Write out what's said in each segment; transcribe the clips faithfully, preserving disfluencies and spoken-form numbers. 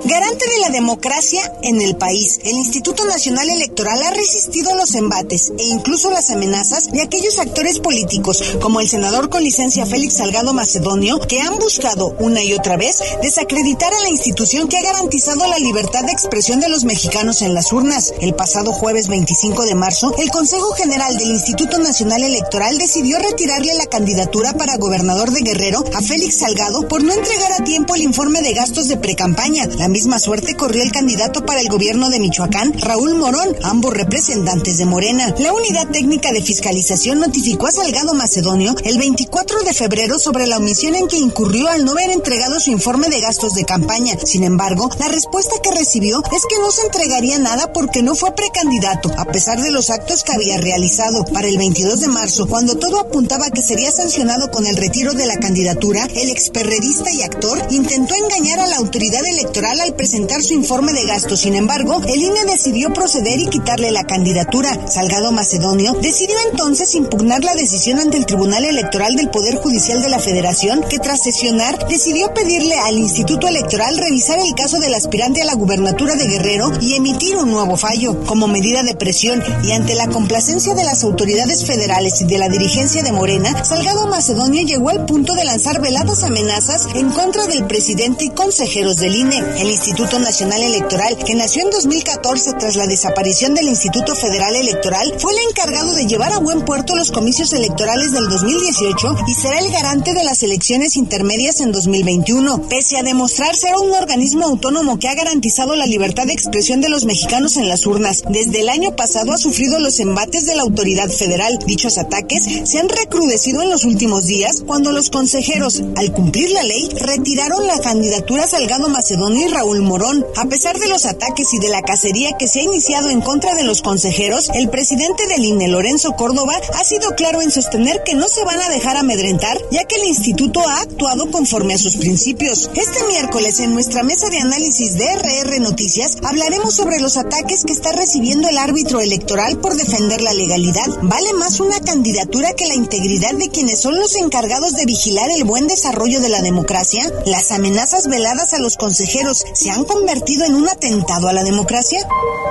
Garante de la democracia en el país, el Instituto Nacional Electoral ha resistido los embates e incluso las amenazas de aquellos actores políticos, como el senador con licencia Félix Salgado Macedonio, que han buscado una y otra vez desacreditar a la institución que ha garantizado la libertad de expresión de los mexicanos en las urnas. El pasado jueves veinticinco de marzo, el Consejo General del Instituto Nacional Electoral decidió retirarle la candidatura para gobernador de Guerrero a Félix Salgado por no entregar a tiempo el informe de gastos de precampaña. La misma suerte corrió el candidato para el gobierno de Michoacán, Raúl Morón, ambos representantes de Morena. La Unidad Técnica de Fiscalización notificó a Salgado Macedonio el veinticuatro de febrero sobre la omisión en que incurrió al no haber entregado su informe de gastos de campaña. Sin embargo, la respuesta que recibió es que no se entregaría nada porque no fue precandidato, a pesar de los actos que había realizado. Para el veintidós de marzo, cuando todo apuntaba a que sería sancionado con el retiro de la candidatura, el experredista y actor intentó engañar a la autoridad electoral al presentar su informe de gastos. Sin embargo, el I N E decidió proceder y quitarle la candidatura. Salgado Macedonio decidió entonces impugnar la decisión ante el Tribunal Electoral del Poder Judicial de la Federación, que tras sesionar decidió pedirle al Instituto Electoral revisar el caso del aspirante a la gubernatura de Guerrero y emitir un nuevo fallo. Como medida de presión y ante la complacencia de las autoridades federales y de la dirigencia de Morena, Salgado Macedonio llegó al punto de lanzar veladas amenazas en contra del presidente y consejeros del I N E. El Instituto Nacional Electoral, que nació en dos mil catorce tras la desaparición del Instituto Federal Electoral, fue el encargado de llevar a buen puerto los comicios electorales del dos mil dieciocho y será el garante de las elecciones intermedias en dos mil veintiuno. Pese a demostrar ser un organismo autónomo que ha garantizado la libertad de expresión de los mexicanos en las urnas, desde el año pasado ha sufrido los embates de la autoridad federal. Dichos ataques se han recrudecido en los últimos días cuando los consejeros, al cumplir la ley, retiraron la candidatura a Salgado Macedonio y Raúl Morón. A pesar de los ataques y de la cacería que se ha iniciado en contra de los consejeros, el presidente del I N E, Lorenzo Córdoba, ha sido claro en sostener que no se van a dejar amedrentar, ya que el instituto ha actuado conforme a sus principios. Este miércoles, en nuestra mesa de análisis de R R Noticias, hablaremos sobre los ataques que está recibiendo el árbitro electoral por defender la legalidad. ¿Vale más una candidatura que la integridad de quienes son los encargados de vigilar el buen desarrollo de la democracia? ¿Las amenazas veladas a los consejeros se han convertido en un atentado a la democracia?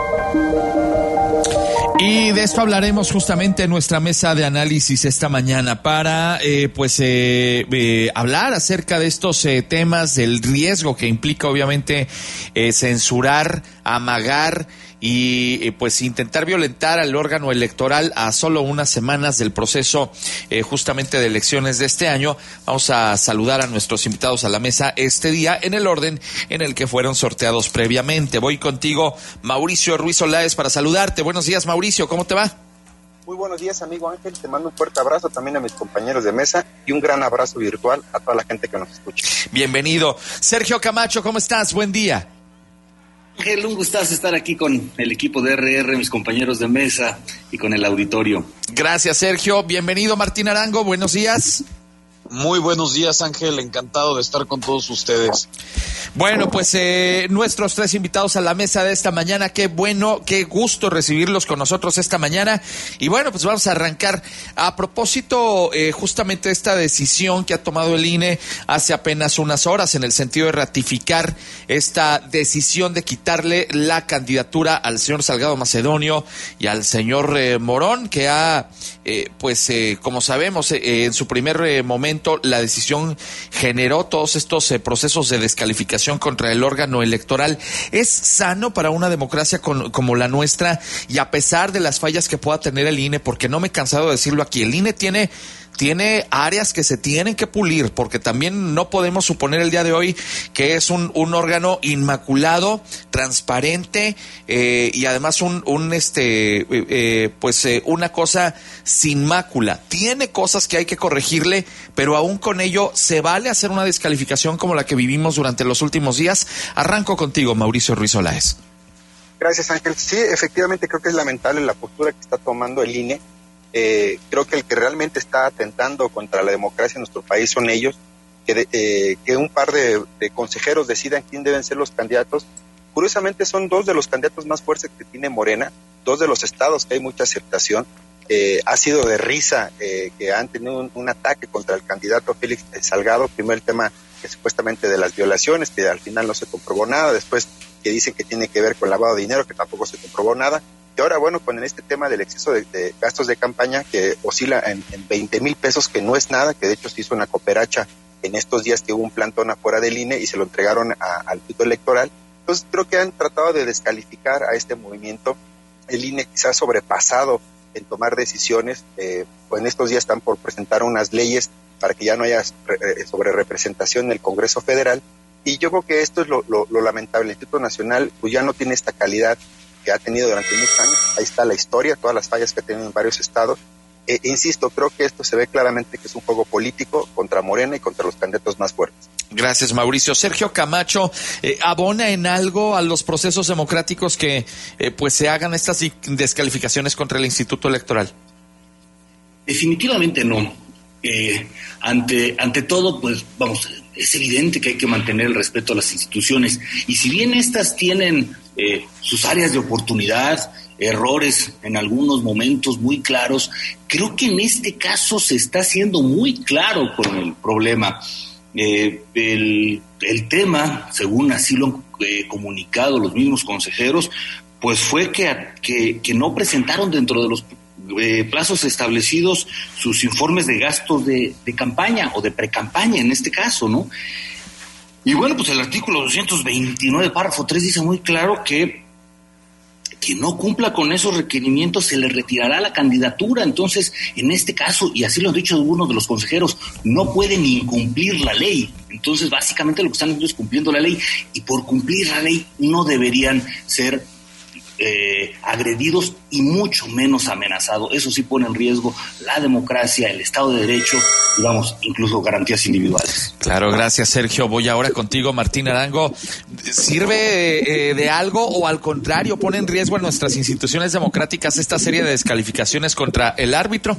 Y de esto hablaremos justamente en nuestra mesa de análisis esta mañana para eh, pues eh, eh, hablar acerca de estos eh, temas, del riesgo que implica obviamente eh, censurar, amagar y eh, pues intentar violentar al órgano electoral a solo unas semanas del proceso eh, justamente de elecciones de este año. Vamos a saludar a nuestros invitados a la mesa este día en el orden en el que fueron sorteados previamente. Voy contigo, Mauricio Ruiz Olaez, para saludarte. Buenos días, Mauricio, ¿cómo te va? Muy buenos días, amigo Ángel, te mando un fuerte abrazo también a mis compañeros de mesa y un gran abrazo virtual a toda la gente que nos escucha. Bienvenido. Sergio Camacho, ¿cómo estás? Buen día. Ángel, un gustazo estar aquí con el equipo de R R, mis compañeros de mesa y con el auditorio. Gracias, Sergio. Bienvenido, Martín Arango. Buenos días. Muy buenos días, Ángel. Encantado de estar con todos ustedes. Bueno, pues eh, nuestros tres invitados a la mesa de esta mañana. Qué bueno, qué gusto recibirlos con nosotros esta mañana. Y bueno, pues vamos a arrancar. A propósito, eh, justamente esta decisión que ha tomado el I N E hace apenas unas horas en el sentido de ratificar esta decisión de quitarle la candidatura al señor Salgado Macedonio y al señor eh, Morón, que ha, eh, pues, eh, como sabemos, eh, en su primer eh, momento la decisión generó todos estos eh, procesos de descalificación contra el órgano electoral. ¿Es sano para una democracia con, como la nuestra, y a pesar de las fallas que pueda tener el I N E, porque no me he cansado de decirlo aquí, el I N E tiene tiene áreas que se tienen que pulir, porque también no podemos suponer el día de hoy que es un, un órgano inmaculado, transparente eh, y además un, un este eh, pues eh, una cosa sin mácula? Tiene cosas que hay que corregirle, pero aún con ello se vale hacer una descalificación como la que vivimos durante los últimos días. Arranco contigo, Mauricio Ruiz Olaez. Gracias, Ángel. Sí, efectivamente creo que es lamentable la postura que está tomando el I N E. Eh, creo que el que realmente está atentando contra la democracia en nuestro país son ellos, que, de, eh, que un par de, de consejeros decidan quién deben ser los candidatos. Curiosamente son dos de los candidatos más fuertes que tiene Morena, dos de los estados que hay mucha aceptación. Eh, ha sido de risa eh, que han tenido un, un ataque contra el candidato Félix Salgado. Primero el tema que supuestamente de las violaciones, que al final no se comprobó nada, después que dicen que tiene que ver con lavado de dinero, que tampoco se comprobó nada, y ahora bueno, con este tema del exceso de, de gastos de campaña, que oscila en, en veinte mil pesos, que no es nada, que de hecho se hizo una cooperacha en estos días que hubo un plantón afuera del I N E y se lo entregaron a, al Instituto Electoral. Entonces creo que han tratado de descalificar a este movimiento. El I N E quizás sobrepasado en tomar decisiones, eh, pues en estos días están por presentar unas leyes para que ya no haya re, sobre representación en el Congreso Federal, y yo creo que esto es lo, lo, lo lamentable. El Instituto Nacional pues ya no tiene esta calidad que ha tenido durante muchos años. Ahí está la historia, todas las fallas que ha tenido en varios estados. Eh, insisto, creo que esto se ve claramente que es un juego político contra Morena y contra los candidatos más fuertes. Gracias, Mauricio. Sergio Camacho, eh, ¿abona en algo a los procesos democráticos que eh, pues se hagan estas descalificaciones contra el Instituto Electoral? Definitivamente no. Eh, ante, ante todo, pues vamos, es evidente que hay que mantener el respeto a las instituciones, y si bien estas tienen eh, sus áreas de oportunidad, errores en algunos momentos muy claros, creo que en este caso se está siendo muy claro con el problema. Eh, el, el tema, según así lo han eh, comunicado los mismos consejeros, pues fue que, que, que no presentaron dentro de los eh, plazos establecidos sus informes de gastos de, de campaña o de precampaña en este caso, ¿no? Y bueno, pues el artículo doscientos veintinueve, párrafo tres, dice muy claro que quien no cumpla con esos requerimientos se le retirará la candidatura. Entonces, en este caso, y así lo han dicho algunos de los consejeros, no pueden incumplir la ley. Entonces, básicamente lo que están haciendo es cumpliendo la ley, y por cumplir la ley no deberían ser eh, agredidos y mucho menos amenazados. Eso sí pone en riesgo la democracia, el Estado de Derecho, digamos, incluso garantías individuales. Claro, gracias, Sergio. Voy ahora contigo, Martín Arango. ¿Sirve eh, de algo o al contrario pone en riesgo a nuestras instituciones democráticas esta serie de descalificaciones contra el árbitro?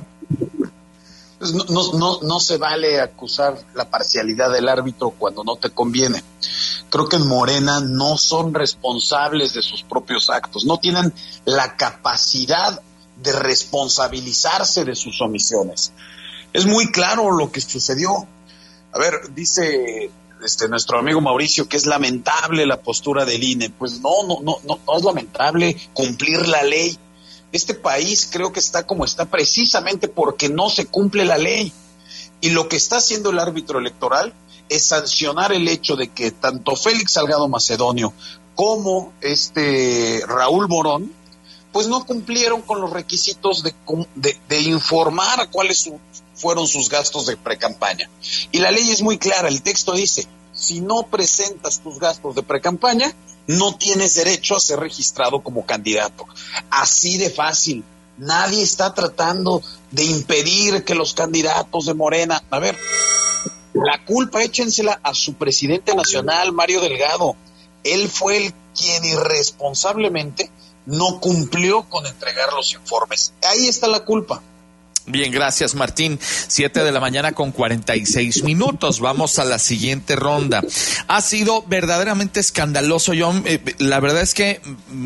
Pues no, no, no, no se vale acusar la parcialidad del árbitro cuando no te conviene. Creo que en Morena no son responsables de sus propios actos, no tienen la capacidad de responsabilizarse de sus omisiones. Es muy claro lo que sucedió. A ver, dice este nuestro amigo Mauricio que es lamentable la postura del I N E. Pues no, no, no, no, no es lamentable cumplir la ley. Este país creo que está como está precisamente porque no se cumple la ley. Y lo que está haciendo el árbitro electoral es sancionar el hecho de que tanto Félix Salgado Macedonio como este Raúl Morón, pues no cumplieron con los requisitos de, de, de informar cuáles su, fueron sus gastos de precampaña. Y la ley es muy clara, el texto dice, si no presentas tus gastos de precampaña, no tienes derecho a ser registrado como candidato. Así de fácil. Nadie está tratando de impedir que los candidatos de Morena... A ver, la culpa échensela a su presidente nacional, Mario Delgado. Él fue el quien irresponsablemente no cumplió con entregar los informes. Ahí está la culpa. Bien, gracias, Martín. Siete de la mañana con cuarenta y seis minutos. Vamos a la siguiente ronda. Ha sido verdaderamente escandaloso. Yo, eh, la verdad es que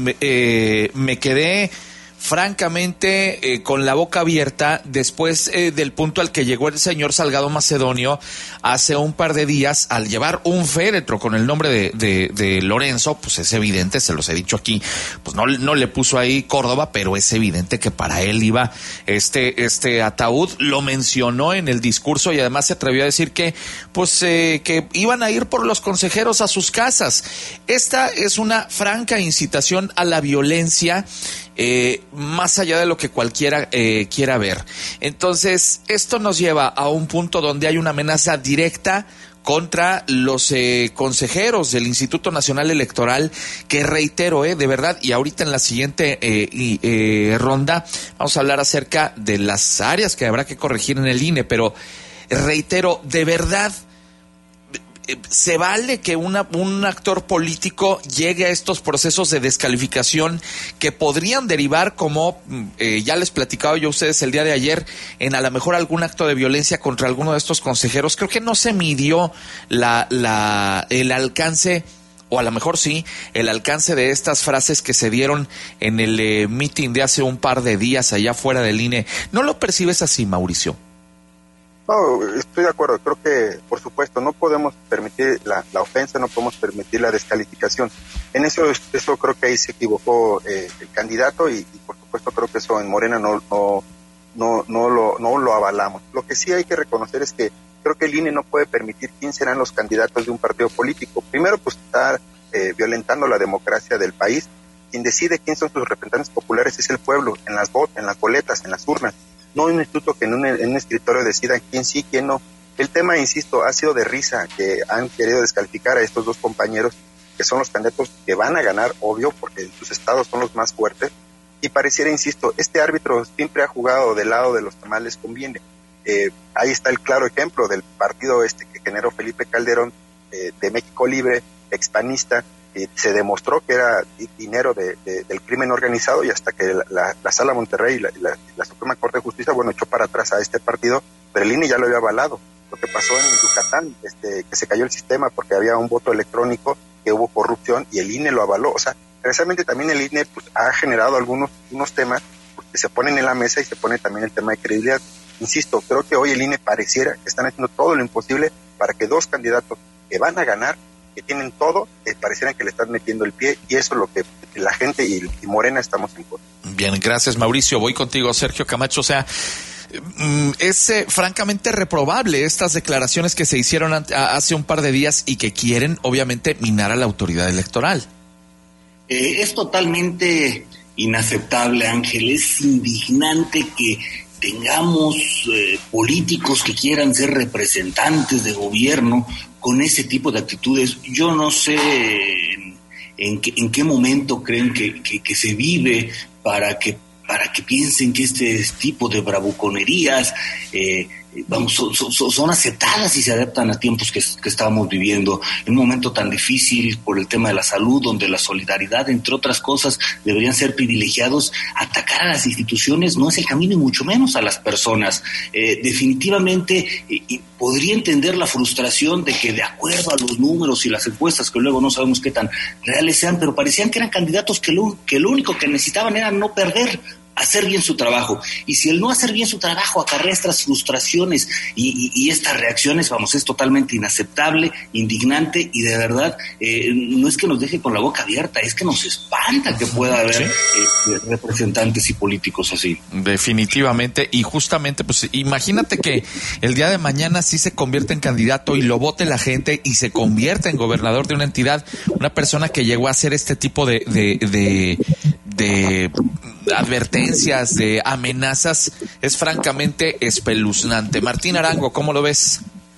eh, me quedé francamente eh, con la boca abierta después eh, del punto al que llegó el señor Salgado Macedonio hace un par de días al llevar un féretro con el nombre de, de, de Lorenzo. Pues es evidente, se los he dicho aquí, pues no, no le puso ahí Córdoba, pero es evidente que para él iba este, este ataúd. Lo mencionó en el discurso y además se atrevió a decir que pues eh, que iban a ir por los consejeros a sus casas. Esta es una franca incitación a la violencia, Eh, más allá de lo que cualquiera eh, quiera ver. Entonces, esto nos lleva a un punto donde hay una amenaza directa contra los eh, consejeros del Instituto Nacional Electoral, que reitero, eh, de verdad, y ahorita en la siguiente eh, y, eh, ronda vamos a hablar acerca de las áreas que habrá que corregir en el I N E, pero reitero, de verdad, ¿se vale que una, un actor político llegue a estos procesos de descalificación que podrían derivar, como eh, ya les platicaba yo a ustedes el día de ayer, en a lo mejor algún acto de violencia contra alguno de estos consejeros? Creo que no se midió la, la, el alcance, o a lo mejor sí, el alcance de estas frases que se dieron en el eh, meeting de hace un par de días allá fuera del I N E. ¿No lo percibes así, Mauricio? No, estoy de acuerdo. Creo que, por supuesto, no podemos permitir la ofensa, no podemos permitir la descalificación. En eso, eso creo que ahí se equivocó eh, el candidato y, y por supuesto creo que eso en Morena no, no, no, no, lo, no lo avalamos. Lo que sí hay que reconocer es que creo que el I N E no puede permitir quién serán los candidatos de un partido político. Primero, pues está eh, violentando la democracia del país. Quien decide quién son sus representantes populares es el pueblo, en las bot, en las boletas, en las urnas. No un instituto que en un, en un escritorio decida quién sí, quién no. El tema, insisto, ha sido de risa que han querido descalificar a estos dos compañeros, que son los candidatos que van a ganar, obvio, porque en sus estados son los más fuertes. Y pareciera, insisto, este árbitro siempre ha jugado del lado de los que más les conviene. Eh, ahí está el claro ejemplo del partido este que generó Felipe Calderón, eh, de México Libre, expanista. Eh, se demostró que era dinero de, de, del crimen organizado y hasta que la, la, la Sala Monterrey y la, la, la Suprema Corte de Justicia, bueno, echó para atrás a este partido, pero el I N E ya lo había avalado. Lo que pasó en Yucatán, este, que se cayó el sistema porque había un voto electrónico, que hubo corrupción y el I N E lo avaló. O sea, precisamente también el I N E pues, ha generado algunos unos temas pues, que se ponen en la mesa y se pone también el tema de credibilidad. Insisto, creo que hoy el I N E pareciera que están haciendo todo lo imposible para que dos candidatos que van a ganar, que tienen todo, eh, parecieran que le están metiendo el pie, y eso es lo que la gente y, y Morena estamos en contra. Bien, gracias Mauricio. Voy contigo, Sergio Camacho. O sea, es eh, francamente reprobable estas declaraciones que se hicieron hace un par de días y que quieren, obviamente, minar a la autoridad electoral. Eh, es totalmente inaceptable, Ángel. Es indignante que tengamos eh, políticos que quieran ser representantes de gobierno con ese tipo de actitudes. Yo no sé en, en, qué, en qué momento creen que, que, que se vive para que para que piensen que este tipo de bravuconerías eh, vamos, son, son, son aceptadas y se adaptan a tiempos que, que estamos viviendo, en un momento tan difícil por el tema de la salud, donde la solidaridad, entre otras cosas, deberían ser privilegiados. Atacar a las instituciones no es el camino y mucho menos a las personas. Eh, definitivamente eh, podría entender la frustración de que, de acuerdo a los números y las encuestas, que luego no sabemos qué tan reales sean, pero parecían que eran candidatos que lo, que lo único que necesitaban era no perder, hacer bien su trabajo. Y si el no hacer bien su trabajo acarrea estas frustraciones y, y, y estas reacciones, vamos, es totalmente inaceptable, indignante, y de verdad eh, no es que nos deje con la boca abierta, es que nos espanta que pueda haber ¿sí? eh, representantes y políticos así. Definitivamente, y justamente, pues imagínate que el día de mañana sí se convierte en candidato y lo vote la gente y se convierte en gobernador de una entidad, una persona que llegó a hacer este tipo de de, de, de advertencias, de amenazas, es francamente espeluznante. Martín Arango, ¿cómo lo ves?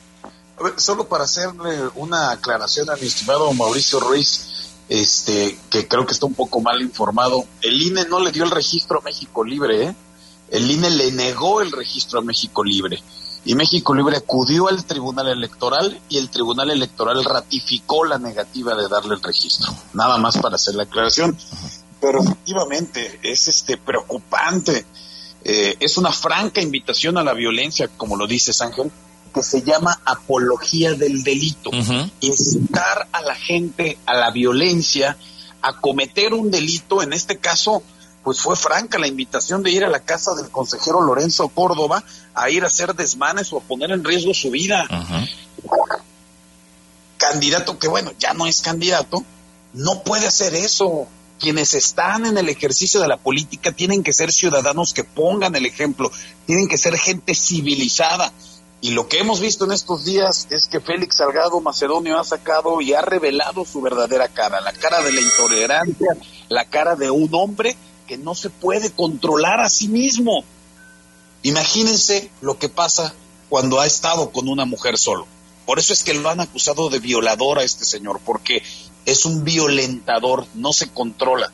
A ver, solo para hacerle una aclaración a mi estimado Mauricio Ruiz, este, que creo que está un poco mal informado, el I N E no le dio el registro a México Libre, ¿eh? El I N E le negó el registro a México Libre, y México Libre acudió al Tribunal Electoral y el Tribunal Electoral ratificó la negativa de darle el registro. Nada más para hacer la aclaración. Pero efectivamente es este preocupante, eh, es una franca invitación a la violencia, como lo dices, Ángel, que se llama apología del delito. Uh-huh. Incitar a la gente a la violencia, a cometer un delito. En este caso, pues fue franca la invitación de ir a la casa del consejero Lorenzo Córdoba a ir a hacer desmanes o a poner en riesgo su vida. Uh-huh. Candidato que, bueno, ya no es candidato, no puede hacer eso. Quienes están en el ejercicio de la política tienen que ser ciudadanos que pongan el ejemplo, tienen que ser gente civilizada. Y lo que hemos visto en estos días es que Félix Salgado Macedonio ha sacado y ha revelado su verdadera cara, la cara de la intolerancia, la cara de un hombre que no se puede controlar a sí mismo. Imagínense lo que pasa cuando ha estado con una mujer solo. Por eso es que lo han acusado de violador a este señor, porque es un violentador, no se controla.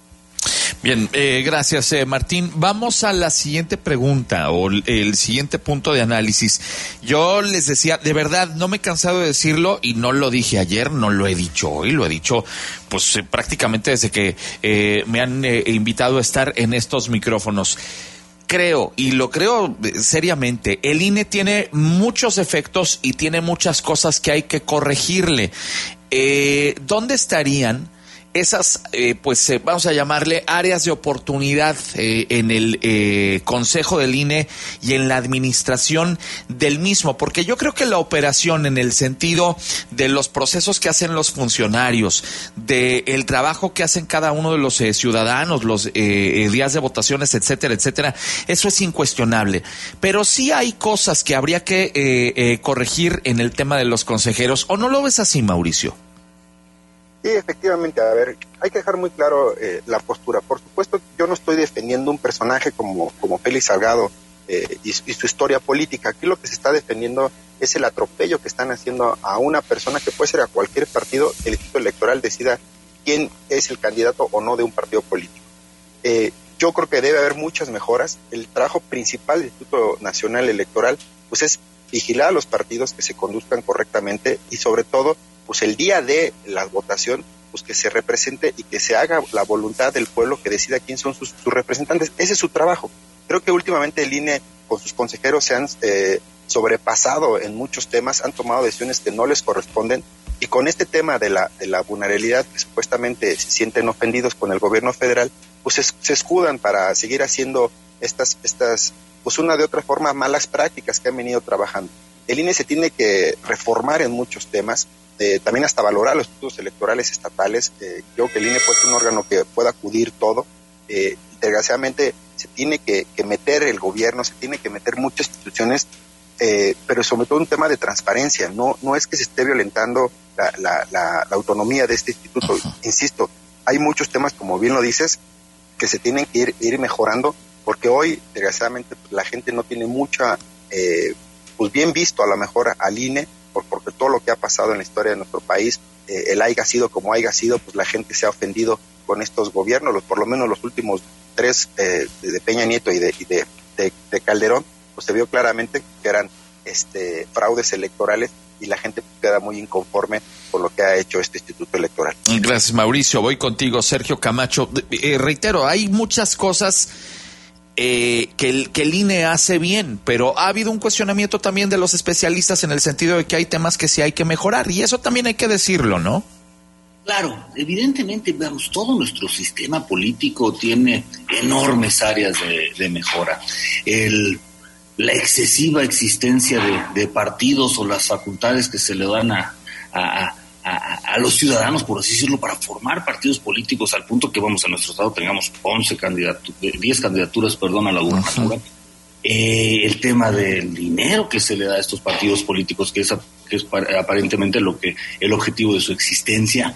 Bien, eh, gracias eh, Martín. Vamos a la siguiente pregunta o el, el siguiente punto de análisis. Yo les decía, de verdad, no me he cansado de decirlo y no lo dije ayer, no lo he dicho hoy, lo he dicho pues eh, prácticamente desde que eh, me han eh, invitado a estar en estos micrófonos. Creo, y lo creo seriamente, el I N E tiene muchos efectos y tiene muchas cosas que hay que corregirle. Eh, ¿Dónde estarían esas, eh, pues eh, vamos a llamarle áreas de oportunidad eh, en el eh, Consejo del I N E y en la administración del mismo, porque yo creo que la operación en el sentido de los procesos que hacen los funcionarios, de el trabajo que hacen cada uno de los eh, ciudadanos, los eh, eh, días de votaciones, etcétera, etcétera, eso es incuestionable, pero sí hay cosas que habría que eh, eh, corregir en el tema de los consejeros, ¿o no lo ves así, Mauricio? Sí, efectivamente, a ver, hay que dejar muy claro eh, la postura. Por supuesto, yo no estoy defendiendo un personaje como, como Félix Salgado eh, y, y su historia política. Aquí lo que se está defendiendo es el atropello que están haciendo a una persona que puede ser a cualquier partido. El Instituto Electoral decida quién es el candidato o no de un partido político. Eh, yo creo que debe haber muchas mejoras. El trabajo principal del Instituto Nacional Electoral pues es vigilar a los partidos que se conduzcan correctamente y sobre todo pues el día de la votación, pues que se represente y que se haga la voluntad del pueblo que decida quién son sus, sus representantes. Ese es su trabajo. Creo que últimamente el I N E con sus consejeros se han eh, sobrepasado en muchos temas, han tomado decisiones que no les corresponden y con este tema de la, de la vulnerabilidad que supuestamente se sienten ofendidos con el gobierno federal, pues se, se escudan para seguir haciendo estas, estas, pues una de otra forma, malas prácticas que han venido trabajando. El I N E se tiene que reformar en muchos temas, Eh, también hasta valorar los institutos electorales estatales. Eh, creo que el I N E puede ser un órgano que pueda acudir todo. Eh, desgraciadamente se tiene que, que meter el gobierno, se tiene que meter muchas instituciones, eh, pero sobre todo un tema de transparencia. No, no es que se esté violentando la, la, la, la autonomía de este instituto. Insisto, hay muchos temas, como bien lo dices, que se tienen que ir, ir mejorando, porque hoy, desgraciadamente, pues, la gente no tiene mucha, eh, pues bien visto a lo mejor al I N E, porque todo lo que ha pasado en la historia de nuestro país, eh, el haya sido como haya sido, pues la gente se ha ofendido con estos gobiernos, los, por lo menos los últimos tres eh, de Peña Nieto y de, y de, de, de Calderón, pues se vio claramente que eran este, fraudes electorales y la gente queda muy inconforme con lo que ha hecho este Instituto Electoral. Gracias, Mauricio. Voy contigo, Sergio Camacho. Eh, reitero, hay muchas cosas Eh, que, el, que el I N E hace bien, pero ha habido un cuestionamiento también de los especialistas en el sentido de que hay temas que sí hay que mejorar, y eso también hay que decirlo, ¿no? Claro, evidentemente, vamos, todo nuestro sistema político tiene enormes áreas de, de mejora. El, la excesiva existencia de, de partidos o las facultades que se le dan a, a, a, a los ciudadanos, por así decirlo, para formar partidos políticos al punto que, vamos, a nuestro estado tengamos once candidaturas, diez candidaturas, perdón, a la gubernatura. Uh-huh. Eh, el tema del dinero que se le da a estos partidos políticos, que es, que es aparentemente lo que el objetivo de su existencia.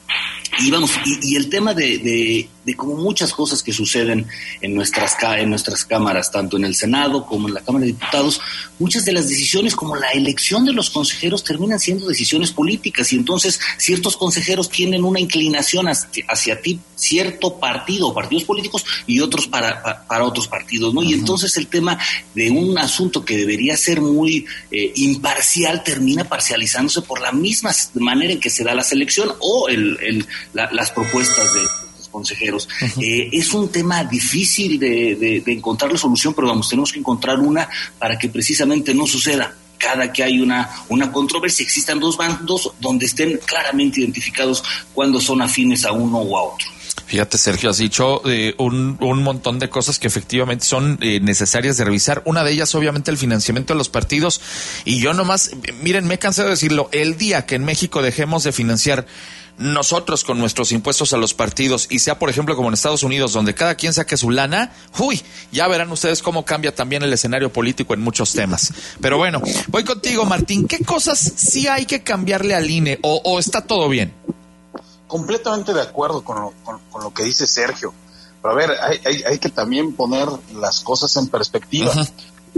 Y vamos, y, y el tema de, de, de como muchas cosas que suceden en nuestras en nuestras cámaras, tanto en el Senado como en la Cámara de Diputados, muchas de las decisiones, como la elección de los consejeros, terminan siendo decisiones políticas, y entonces ciertos consejeros tienen una inclinación hacia, hacia ti, cierto partido o partidos políticos, y otros para, para, para otros partidos, ¿no? Uh-huh. Y entonces el tema de un asunto que debería ser muy eh, imparcial termina parcializándose por la misma manera en que se da la selección o el, el La, las propuestas de los consejeros. Uh-huh. Eh, es un tema difícil de, de, de encontrarle solución, pero vamos, tenemos que encontrar una para que precisamente no suceda. Cada que hay una, una controversia, existan dos bandos donde estén claramente identificados cuando son afines a uno o a otro. Fíjate, Sergio, has dicho eh, un, un montón de cosas que efectivamente son eh, necesarias de revisar. Una de ellas, obviamente, el financiamiento de los partidos. Y yo nomás, miren, me he cansado de decirlo, el día que en México dejemos de financiar nosotros con nuestros impuestos a los partidos, y sea, por ejemplo, como en Estados Unidos, donde cada quien saque su lana, uy, ya verán ustedes cómo cambia también el escenario político en muchos temas. Pero bueno, voy contigo, Martín. ¿Qué cosas sí hay que cambiarle al I N E o, o está todo bien? Completamente de acuerdo con lo, con, con lo que dice Sergio. Pero a ver, hay, hay, hay que también poner las cosas en perspectiva. Uh-huh.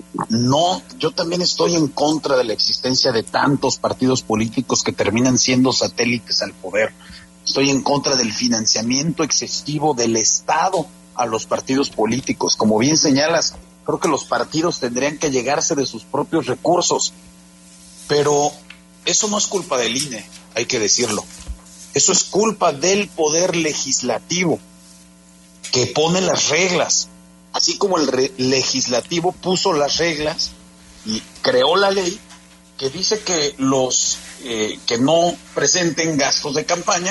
No, yo también estoy en contra de la existencia de tantos partidos políticos que terminan siendo satélites al poder. Estoy en contra del financiamiento excesivo del Estado a los partidos políticos. Como bien señalas, creo que los partidos tendrían que llegarse de sus propios recursos. Pero eso no es culpa del I N E, hay que decirlo. Eso es culpa del Poder Legislativo, que pone las reglas. Así como el re- legislativo puso las reglas y creó la ley que dice que los eh, que no presenten gastos de campaña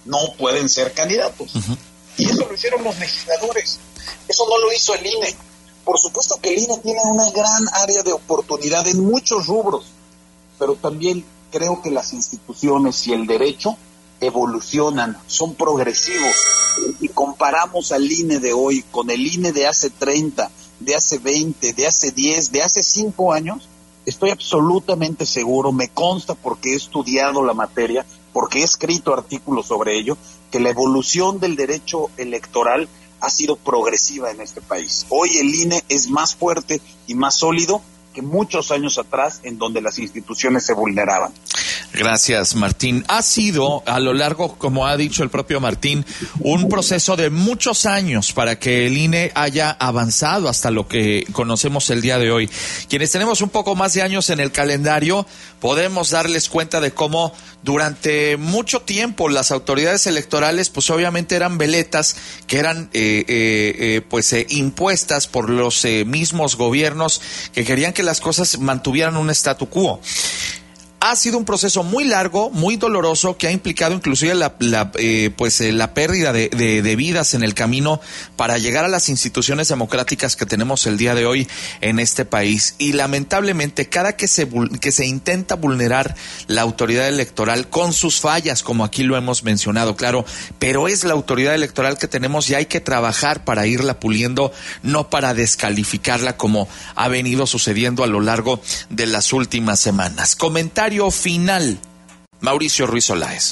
no pueden ser candidatos. Uh-huh. Y eso lo hicieron los legisladores. Eso no lo hizo el I N E. Por supuesto que el I N E tiene una gran área de oportunidad en muchos rubros, pero también creo que las instituciones y el derecho evolucionan, son progresivos. Y comparamos al I N E de hoy con el I N E de hace treinta, de hace veinte, de hace diez, de hace cinco años, estoy absolutamente seguro, me consta porque he estudiado la materia, porque he escrito artículos sobre ello, que la evolución del derecho electoral ha sido progresiva en este país. Hoy el I N E es más fuerte y más sólido que muchos años atrás, en donde las instituciones se vulneraban. Gracias, Martín. Ha sido, a lo largo, como ha dicho el propio Martín, un proceso de muchos años para que el I N E haya avanzado hasta lo que conocemos el día de hoy. Quienes tenemos un poco más de años en el calendario, podemos darles cuenta de cómo durante mucho tiempo las autoridades electorales, pues obviamente eran veletas que eran eh, eh, eh, pues eh, impuestas por los eh, mismos gobiernos que querían que las cosas mantuvieran un statu quo. Ha sido un proceso muy largo, muy doloroso, que ha implicado inclusive la, la eh, pues eh, la pérdida de, de, de vidas en el camino para llegar a las instituciones democráticas que tenemos el día de hoy en este país. Y lamentablemente cada que se que se intenta vulnerar la autoridad electoral con sus fallas, como aquí lo hemos mencionado, claro, pero es la autoridad electoral que tenemos y hay que trabajar para irla puliendo, no para descalificarla como ha venido sucediendo a lo largo de las últimas semanas. Comentario final, Mauricio Ruiz Olaez.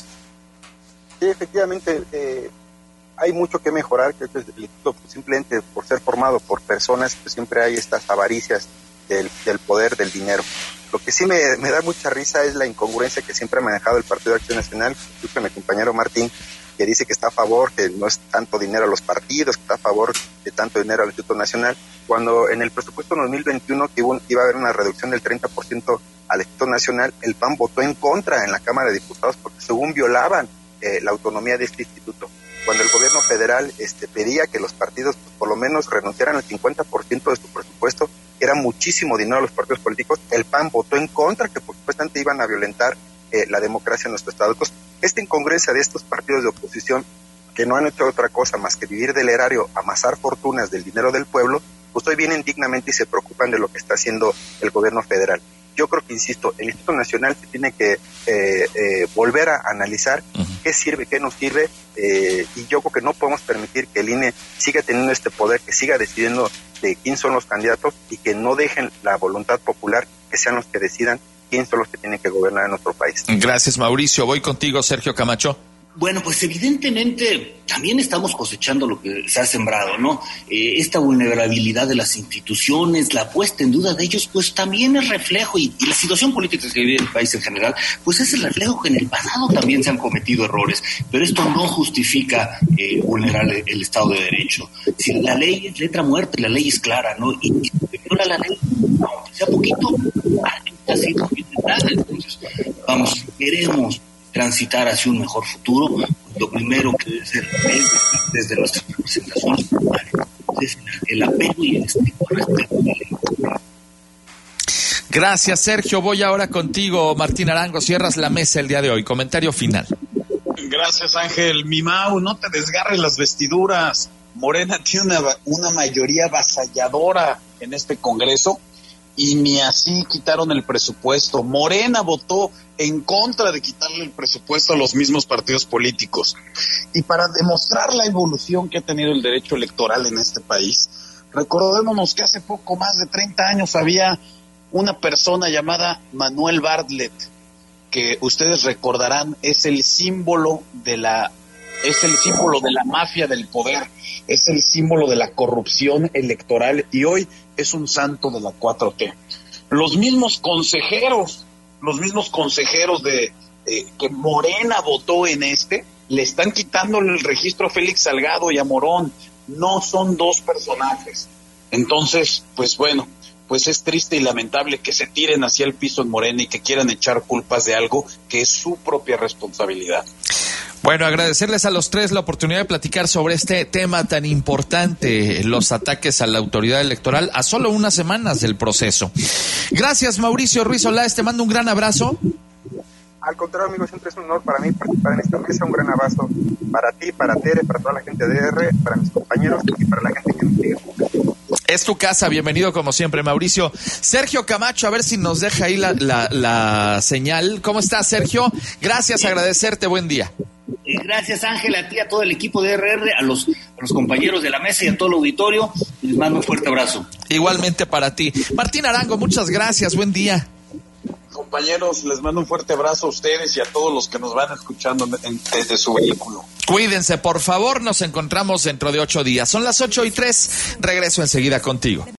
Sí, efectivamente, eh, hay mucho que mejorar. Creo que el instituto, pues, simplemente por ser formado por personas, pues siempre hay estas avaricias del, del poder, del dinero. Lo que sí me, me da mucha risa es la incongruencia que siempre ha manejado el Partido de Acción Nacional, incluso mi compañero Martín, que dice que está a favor, que no es tanto dinero a los partidos, que está a favor de tanto dinero al Instituto Nacional, cuando en el presupuesto dos mil veintiuno que iba, iba a haber una reducción del treinta por ciento al Instituto Nacional, el P A N votó en contra en la Cámara de Diputados porque según violaban eh, la autonomía de este instituto. Cuando el gobierno federal este, pedía que los partidos pues, por lo menos renunciaran al cincuenta por ciento de su presupuesto, que era muchísimo dinero a los partidos políticos, el P A N votó en contra, que por supuestamente iban a violentar eh, la democracia en nuestro estado. Entonces, esta incongruencia de estos partidos de oposición que no han hecho otra cosa más que vivir del erario, amasar fortunas del dinero del pueblo, pues hoy vienen dignamente y se preocupan de lo que está haciendo el gobierno federal. Yo creo que, insisto, el Instituto Nacional se tiene que eh, eh, volver a analizar uh-huh. qué sirve, qué no sirve, eh, y yo creo que no podemos permitir que el I N E siga teniendo este poder, que siga decidiendo de quién son los candidatos y que no dejen la voluntad popular, que sean los que decidan quién son los que tienen que gobernar en nuestro país. Gracias, Mauricio. Voy contigo, Sergio Camacho. Bueno, pues evidentemente también estamos cosechando lo que se ha sembrado, ¿no? Eh, esta vulnerabilidad de las instituciones, la puesta en duda de ellos, pues también es reflejo, y, y la situación política que vive el país en general, pues es el reflejo que en el pasado también se han cometido errores, pero esto no justifica eh, vulnerar el, el Estado de Derecho. Si la ley es letra muerta, la ley es clara, ¿no? Y, y si se viola la ley, aunque sea poquito, así no tiene nada. Entonces, vamos, queremos transitar hacia un mejor futuro, lo primero que debe ser desde nuestras representaciones es el apego y el estricto respeto de la ley. Gracias, Sergio. Voy ahora contigo, Martín Arango. Cierras la mesa el día de hoy. Comentario final. Gracias, Ángel. Mimau, no te desgarres las vestiduras. Morena tiene una, una mayoría avasalladora en este Congreso y ni así quitaron el presupuesto. Morena votó en contra de quitarle el presupuesto a los mismos partidos políticos. Y para demostrar la evolución que ha tenido el derecho electoral en este país, recordémonos que hace poco más de treinta años había una persona llamada Manuel Bartlett, que ustedes recordarán es el símbolo de la es el símbolo de la mafia del poder, es el símbolo de la corrupción electoral y hoy es un santo de la cuatro T. Los mismos consejeros, los mismos consejeros de eh, que Morena votó en este, le están quitando el registro a Félix Salgado y a Morón. No son dos personajes. Entonces, pues bueno, pues es triste y lamentable que se tiren hacia el piso en Morena y que quieran echar culpas de algo que es su propia responsabilidad. Bueno, agradecerles a los tres la oportunidad de platicar sobre este tema tan importante, los ataques a la autoridad electoral a solo unas semanas del proceso. Gracias, Mauricio Ruiz Olaez, te mando un gran abrazo. Al contrario, amigo, siempre es un honor para mí participar en esta mesa. Un gran abrazo para ti, para Tere, para toda la gente de R, para mis compañeros y para la gente que nos sigue. Es tu casa, bienvenido como siempre, Mauricio. Sergio Camacho, a ver si nos deja ahí la, la, la señal. ¿Cómo estás, Sergio? Gracias, agradecerte, buen día. Eh, gracias, Ángel, a ti, a todo el equipo de R R, a los, a los compañeros de la mesa y a todo el auditorio. Les mando un fuerte abrazo. Igualmente para ti. Martín Arango, muchas gracias, buen día. Compañeros, les mando un fuerte abrazo a ustedes y a todos los que nos van escuchando en, desde su vehículo. Cuídense, por favor, nos encontramos dentro de ocho días. Son las ocho y tres, regreso enseguida contigo.